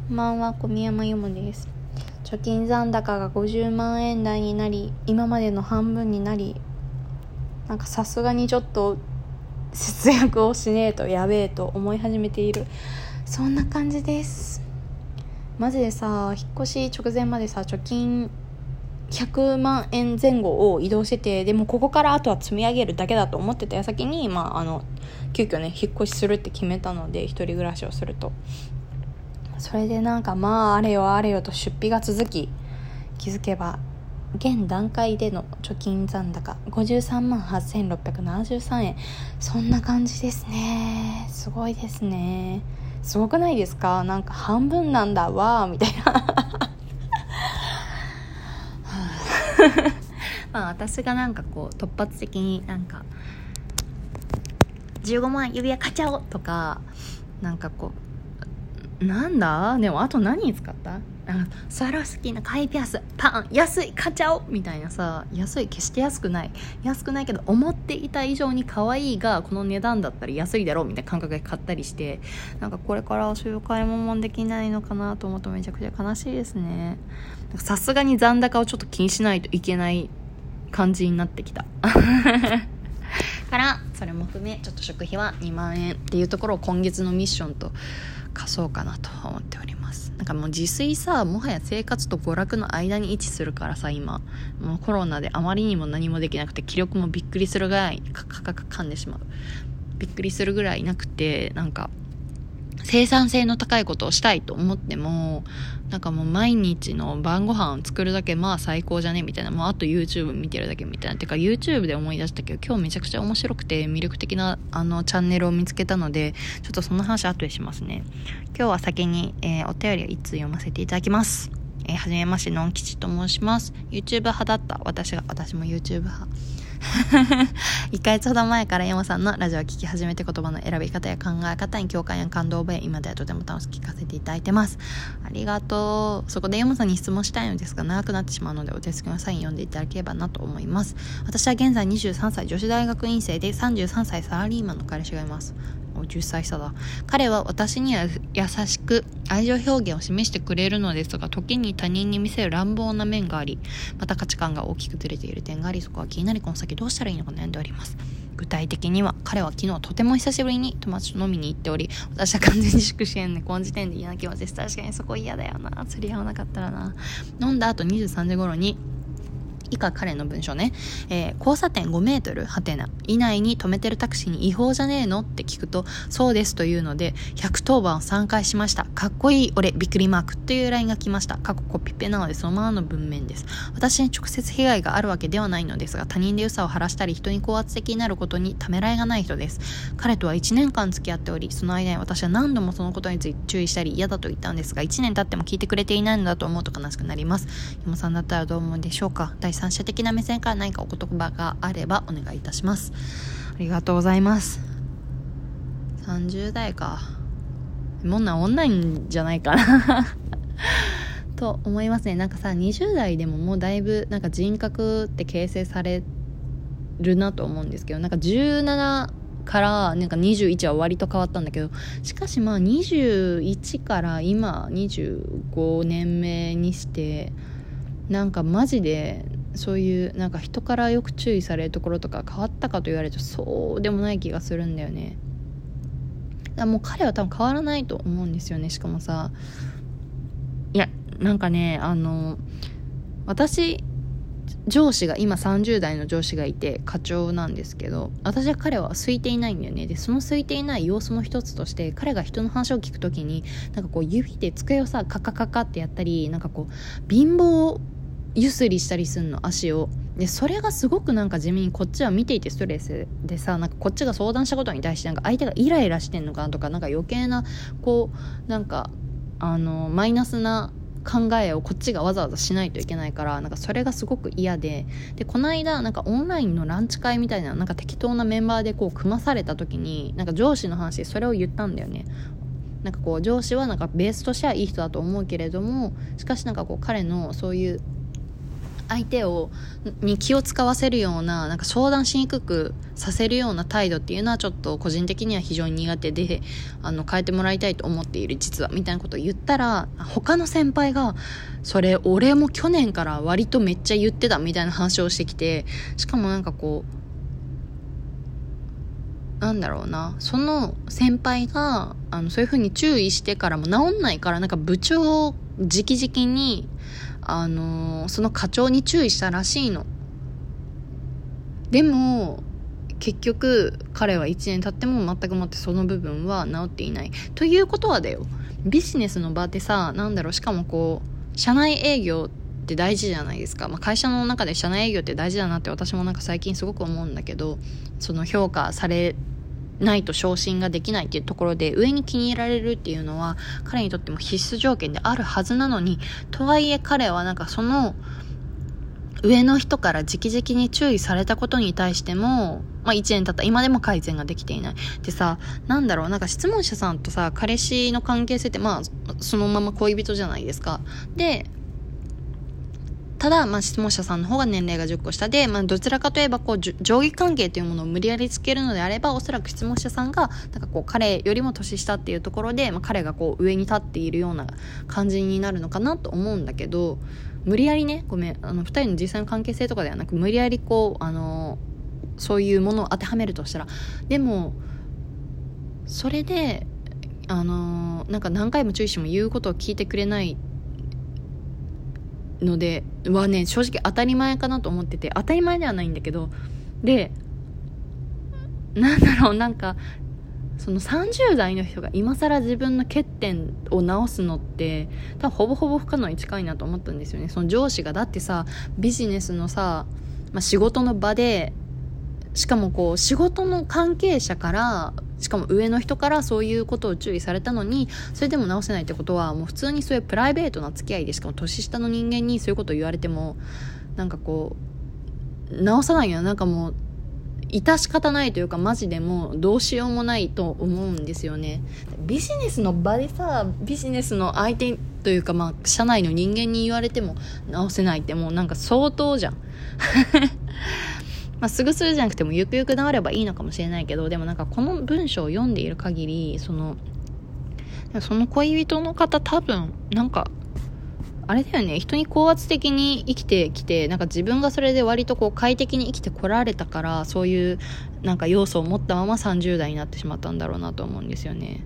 こんばんは、小宮山由もです。貯金残高が50万円台になり、今までの半分になり、なんかさすがにちょっと節約をしねえとやべえと思い始めている、そんな感じです。マジでさ、引っ越し直前までさ、貯金100万円前後を移動してて、でもここからあとは積み上げるだけだと思ってた矢先に、急遽ね引っ越しするって決めたので、一人暮らしをすると、それでなんかあれよあれよと出費が続き、気づけば現段階での貯金残高53万8673円、そんな感じですね。すごいですね。すごくないですか？なんか半分なんだわみたいな私がなんかこう突発的になんか15万指輪買っちゃおうとか、なんかこうなんだでもあと何に使った？スワロフスキーのカイピアスパン安い買っちゃおうみたいなさ、安い決して安くないけど思っていた以上に可愛いがこの値段だったら安いだろうみたいな感覚で買ったりして、なんかこれからそういう買い物もできないのかなと思うとめちゃくちゃ悲しいですね。さすがに残高をちょっと気にしないといけない感じになってきたからそれも含めちょっと食費は2万円っていうところを今月のミッションと貸そうかなと思っております。なんかもう自炊さ、もはや生活と娯楽の間に位置するからさ、今もうコロナであまりにも何もできなくて気力もびっくりするぐらい噛んでしまう、びっくりするぐらいなくて、なんか生産性の高いことをしたいと思っても、なんかもう毎日の晩ご飯を作るだけ最高じゃねみたいな、もうあと YouTube 見てるだけみたいな。てか YouTube で思い出したけど、今日めちゃくちゃ面白くて魅力的なチャンネルを見つけたので、ちょっとその話後でしますね。今日は先に、お便りを1通読ませていただきます。はじめまして、のんきちと申します。 YouTube 派だった私も YouTube 派1ヶ月ほど前から山さんのラジオを聞き始めて、言葉の選び方や考え方に共感や感動を覚え、今ではとても楽しく聞かせていただいてます。ありがとう。そこで山さんに質問したいのですが、長くなってしまうのでお手すきのサイン読んでいただければなと思います。私は現在23歳女子大学院生で、33歳サラリーマンの彼氏がいます。10歳差だ。彼は私には優しく愛情表現を示してくれるのですが、時に他人に見せる乱暴な面があり、また価値観が大きくずれている点があり、そこは気になり、この先どうしたらいいのか悩んでおります。具体的には、彼は昨日とても久しぶりに友達と飲みに行っており、私は完全に粛してんね。この時点で嫌な気持ちです。確かにそこ嫌だよな、釣り合わなかったらな。飲んだ後23時頃に、以下彼の文章ね、交差点5メートル以内に止めてるタクシーに違法じゃねえのって聞くと、そうですというので110番を3回しました。かっこいい俺びっくりマークという LINE が来ました。過去コピペなのでそのままの文面です。私に直接被害があるわけではないのですが、他人で良さを晴らしたり人に高圧的になることにためらいがない人です。彼とは1年間付き合っており、その間に私は何度もそのことについて注意したり嫌だと言ったんですが、1年経っても聞いてくれていないのだと思うと悲しくなります。山さんだったらどう思うでしょうか。第三者的な目線から何かお言葉があればお願いいたします。ありがとうございます。30代か、もんなんオンラインじゃないかなと思いますね。なんかさ、20代でももうだいぶなんか人格って形成されるなと思うんですけど、なんか17からなんか21は割と変わったんだけど、しかし21から今25年目にして、なんかマジでそういうなんか人からよく注意されるところとか変わったかと言われるとそうでもない気がするんだよね。だからもう彼は多分変わらないと思うんですよね。しかもさ、いやなんかね、私上司が今30代の上司がいて課長なんですけど、私は彼は空いていないんだよね。でその空いていない様子の一つとして、彼が人の話を聞くときになんかこう指で机をさカカカカってやったり、なんかこう貧乏ゆすりしたりすんの、足を。でそれがすごくなんか地味にこっちは見ていてストレスでさ、なんかこっちが相談したことに対してなんか相手がイライラしてんのかなとか、なんか余計なこうなんかマイナスな考えをこっちがわざわざしないといけないから、なんかそれがすごく嫌で、この間なんかオンラインのランチ会みたいな、なんか適当なメンバーでこう組まされた時に、なんか上司の話でそれを言ったんだよね。なんかこう上司はなんかベースとしてはいい人だと思うけれども、しかしなんかこう彼のそういう相手に気を使わせるような、なんか相談しにくくさせるような態度っていうのはちょっと個人的には非常に苦手で、変えてもらいたいと思っている実はみたいなことを言ったら、他の先輩がそれ俺も去年から割とめっちゃ言ってたみたいな話をしてきて、しかもなんかこうなんだろうな、その先輩がそういう風に注意してからも治んないから、なんか部長直々にその課長に注意したらしいの。でも結局彼は1年経っても全くもってその部分は治っていないということはだよ、ビジネスの場ってさ、なんだろう、しかもこう社内営業って大事じゃないですか、会社の中で社内営業って大事だなって私もなんか最近すごく思うんだけど、その評価されないと昇進ができないっていうところで上に気に入られるっていうのは彼にとっても必須条件であるはずなのに、とはいえ彼はなんかその上の人から直々に注意されたことに対しても、1年経った今でも改善ができていないでさ、なんだろう、なんか質問者さんとさ彼氏の関係性ってそのまま恋人じゃないですか。でただ、質問者さんの方が年齢が10個下で、どちらかといえばこう上下関係というものを無理やりつけるのであれば、おそらく質問者さんがなんかこう彼よりも年下っていうところで、彼がこう上に立っているような感じになるのかなと思うんだけど、無理やりね、2人の実際の関係性とかではなく、無理やりこうそういうものを当てはめるとしたら、でもそれでなんか何回も注意しても言うことを聞いてくれないのではね、正直当たり前かなと思ってて、当たり前ではないんだけど、でなんだろう、なんかその30代の人が今更自分の欠点を直すのって多分ほぼほぼ不可能に近いなと思ったんですよね。その上司がだってさ、ビジネスのさ、仕事の場で、しかもこう仕事の関係者から、しかも上の人からそういうことを注意されたのにそれでも直せないってことは、もう普通にそういうプライベートな付き合いで、しかも年下の人間にそういうことを言われてもなんかこう直さないよ、なんかもう致し方ないというか、マジでもうどうしようもないと思うんですよね。ビジネスの場でさ、ビジネスの相手というか社内の人間に言われても直せないって、もうなんか相当じゃんすぐするじゃなくてもゆくゆく治ればいいのかもしれないけど、でもなんかこの文章を読んでいる限り、その恋人の方多分なんかあれだよね、人に高圧的に生きてきて、なんか自分がそれで割とこう快適に生きてこられたから、そういうなんか要素を持ったまま30代になってしまったんだろうなと思うんですよね。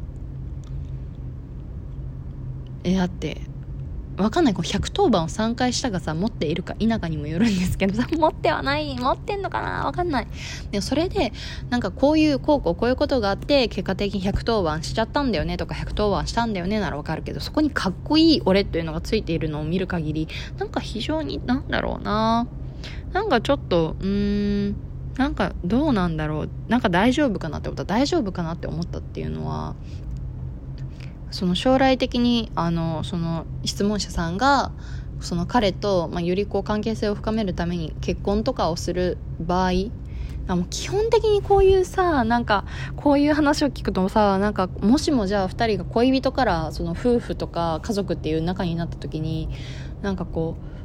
だってわかんない、こう110番を3回したがさ、持っているか否かにもよるんですけどさ、持ってんのかな、わかんない。でもそれでなんかこういうことがあって結果的に110番しちゃったんだよねとか、110番したんだよねならわかるけど、そこにかっこいい俺というのがついているのを見る限り、なんか非常になんだろうな、なんかちょっとなんかどうなんだろう、なんか大丈夫かなって思ったっていうのは、その将来的にその質問者さんがその彼と、よりこう関係性を深めるために結婚とかをする場合、もう基本的にこういうさ、なんかこういう話を聞くとさ、なんかもしもじゃあ2人が恋人からその夫婦とか家族っていう仲になった時に、なんかこう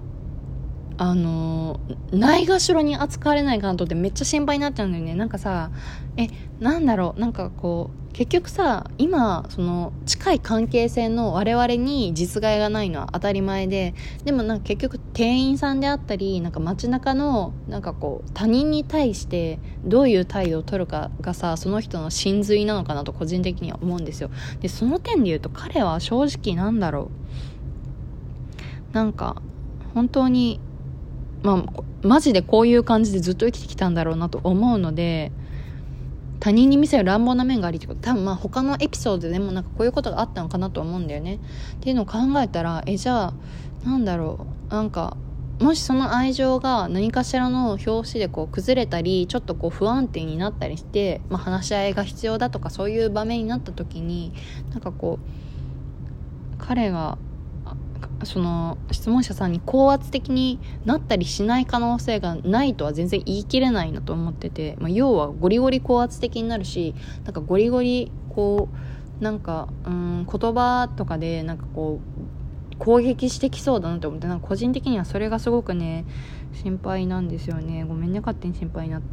ないがしろに扱われないかなとってめっちゃ心配になっちゃうんだよね。なんかさ、なんだろう、なんかこう結局さ、今その近い関係性の我々に実害がないのは当たり前で、でもなんか結局店員さんであったり、なんか街中のなんかこう他人に対してどういう態度を取るかがさ、その人の真髄なのかなと個人的には思うんですよ。でその点で言うと、彼は正直なんだろう、なんか本当にマジでこういう感じでずっと生きてきたんだろうなと思うので、他人に見せる乱暴な面がありってこと、多分他のエピソードでもなんかこういうことがあったのかなと思うんだよね。っていうのを考えたら、じゃあなんだろう、なんかもしその愛情が何かしらの拍子でこう崩れたり、ちょっとこう不安定になったりして、話し合いが必要だとかそういう場面になった時に、なんかこう彼がその質問者さんに高圧的になったりしない可能性がないとは全然言い切れないなと思ってて、要はゴリゴリ高圧的になるし、なんかゴリゴリこうなんか言葉とかでなんかこ攻撃してきそうだなと思って、なんか個人的にはそれがすごくね心配なんですよね。ごめんね、勝手に心配になって。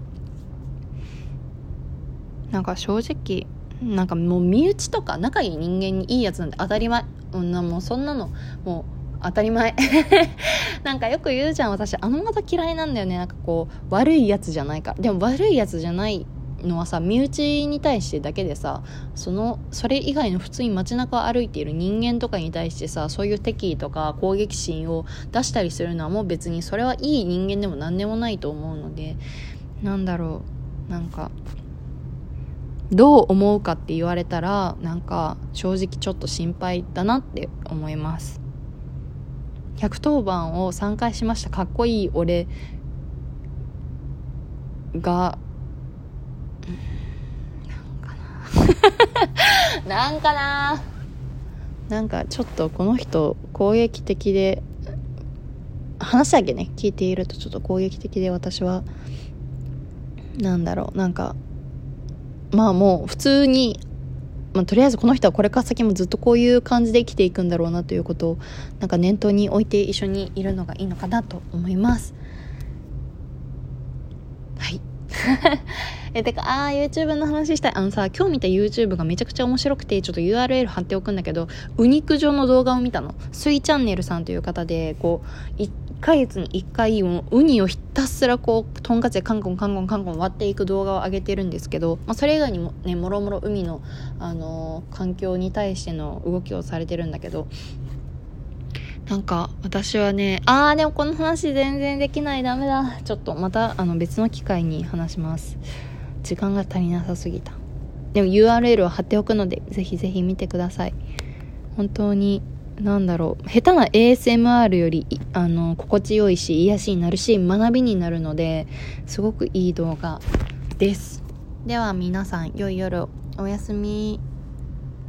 なんか正直なんかもう身内とか仲いい人間にいいやつなんて当たり前、もうそんなのもう当たり前なんかよく言うじゃん、私あの方嫌いなんだよね。なんかこう悪いやつじゃないか、でも悪いやつじゃないのはさ、身内に対してだけでさ、それ以外の普通に街中を歩いている人間とかに対してさ、そういう敵意とか攻撃心を出したりするのはもう別にそれはいい人間でも何でもないと思うので、なんだろう、なんかどう思うかって言われたら、なんか正直ちょっと心配だなって思います。110番を3回しましたかっこいい俺がなんかちょっとこの人攻撃的で、話だけね聞いているとちょっと攻撃的で、私はなんだろう、なんかまあもう普通に、とりあえずこの人はこれから先もずっとこういう感じで生きていくんだろうなということをなんか念頭に置いて一緒にいるのがいいのかなと思います。はいてかYouTube の話したい。今日見た YouTube がめちゃくちゃ面白くて、ちょっと URL 貼っておくんだけど、ウニク上の動画を見たの。スイチャンネルさんという方で、こう1ヶ月に1回ウニをひたすらこうとんかつでカンコン割っていく動画を上げてるんですけど、それ以外にもねもろもろ海の、環境に対しての動きをされてるんだけど、なんか私はね、でもこの話全然できない、ダメだ。ちょっとまた別の機会に話します。時間が足りなさすぎた。でも URL を貼っておくのでぜひぜひ見てください。本当になんだろう、下手な ASMR より心地よいし癒しになるし学びになるので、すごくいい動画です。では皆さん良い夜おやすみ。